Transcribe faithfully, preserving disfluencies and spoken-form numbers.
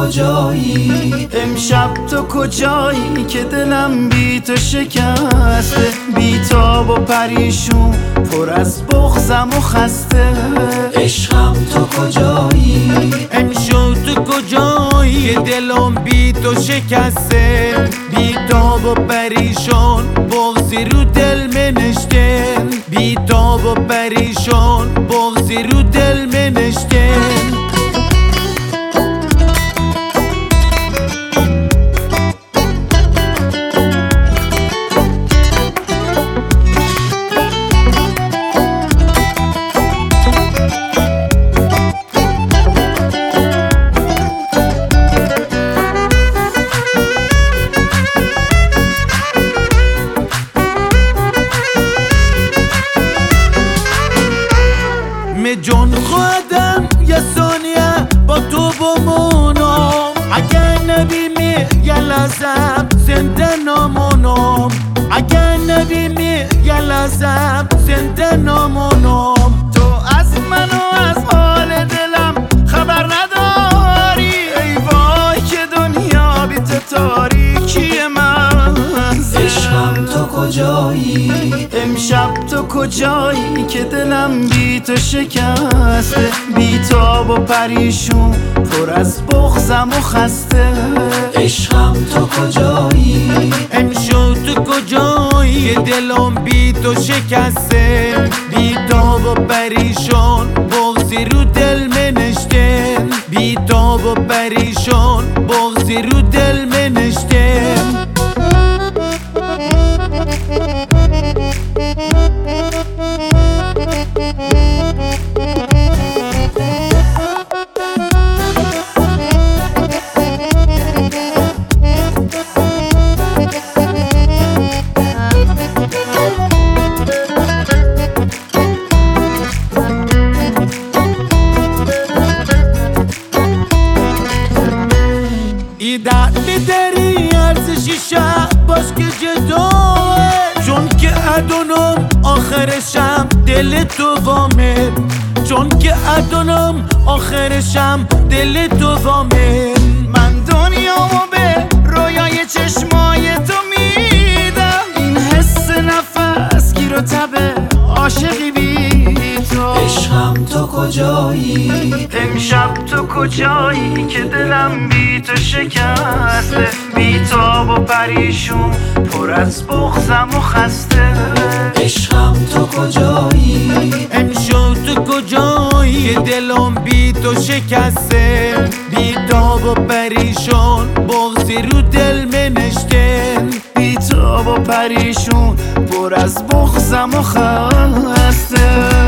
کجایی؟ امشب تو کجایی که دلم بی تو شکسته، بی تاب و پریشون پر از بغضم و خسته. عشقم تو کجایی؟ امشب تو کجایی که دلم بی تو شکسته، بی تاب و پریشان بغضی رو دل منشته، بی تاب و پریشان بغضی رو دل منشته. جان خودم یه ثانیه با تو بمونم، اگر نبیمی یه لحظم زنده نمونم، اگر نبیمی یه لحظم زنده نمونم. تو از من و از حال دلم خبر نداری، ای وای که دنیا بی تو تاریکی من. عشقم تو کجایی؟ امشب تو کجایی که دلم بی تو شکسته، بی تاب و پریشون پر از بغضم و خسته. عشقم تو کجایی؟ امشب تو کجایی دلم بی تو شکسته، بی تاب و پریشان بغضی رو دل منشته، بی تاب و پریشان بغضی رو دل منشته. درد میداری ارزشی شب باز که جداه، چون که ادونم آخرشم دل تو وامه، چون که ادونم آخرشم دل تو وامه. من دنیامو به رویای چشمای تو میدم، این حس نفس گیر و تبه عاشقی بی تو. عشقم تو کجایی؟ امشب تو کجایی که دلم بی تو شکسته، بی تاب و پریشون پر از بغضم و خسته. عشقم تو کجایی؟ امشب تو کجایی دلم بی تو شکسته، بی تاب و پریشان بغضی رو دل منشته، بی تاب و پریشون پر از بغضم و خسته.